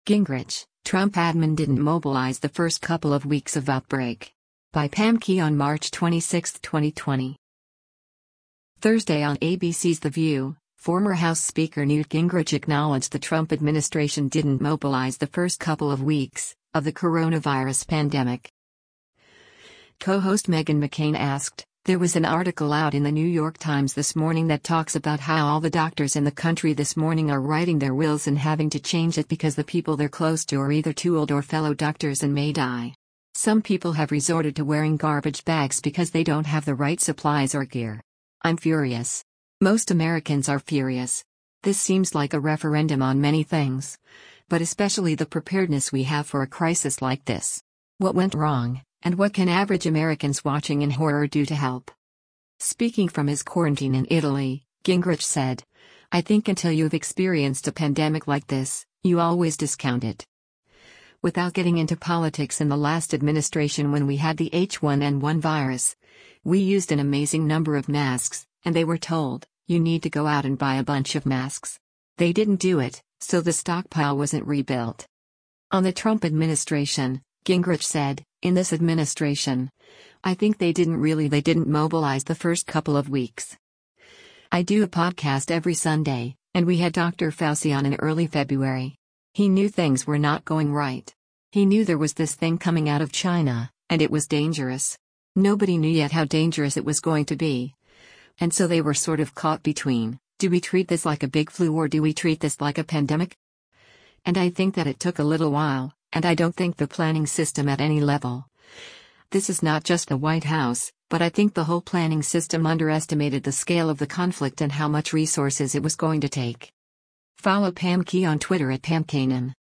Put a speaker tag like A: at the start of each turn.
A: Gingrich, Trump admin didn't mobilize the first couple of weeks of outbreak. By Pam Key on March 26, 2020. Thursday on ABC's The View, former House Speaker Newt Gingrich acknowledged the Trump administration didn't mobilize the first couple of weeks of the coronavirus pandemic. Co-host Meghan McCain asked, "There was an article out in the New York Times this morning that talks about how all the doctors in the country this morning are writing their wills and having to change it because the people they're close to are either too old or fellow doctors and may die. Some people have resorted to wearing garbage bags because they don't have the right supplies or gear. I'm furious. Most Americans are furious. This seems like a referendum on many things, but especially the preparedness we have for a crisis like this. What went wrong, and what can average Americans watching in horror do to help?" Speaking from his quarantine in Italy, Gingrich said, "I think until you've experienced a pandemic like this, you always discount it. Without getting into politics, in the last administration when we had the H1N1 virus, we used an amazing number of masks, and they were told, you need to go out and buy a bunch of masks. They didn't do it, so the stockpile wasn't rebuilt." On the Trump administration, Gingrich said, "In this administration, I think they didn't mobilize the first couple of weeks. I do a podcast every Sunday, and we had Dr. Fauci on in early February. He knew things were not going right. He knew there was this thing coming out of China, and it was dangerous. Nobody knew yet how dangerous it was going to be. And so they were sort of caught between, do we treat this like a big flu or do we treat this like a pandemic? And I think that it took a little while, and I don't think the planning system at any level. This is not just the White House, but I think the whole planning system underestimated the scale of the conflict and how much resources it was going to take." Follow Pam Key on Twitter at PamKanan.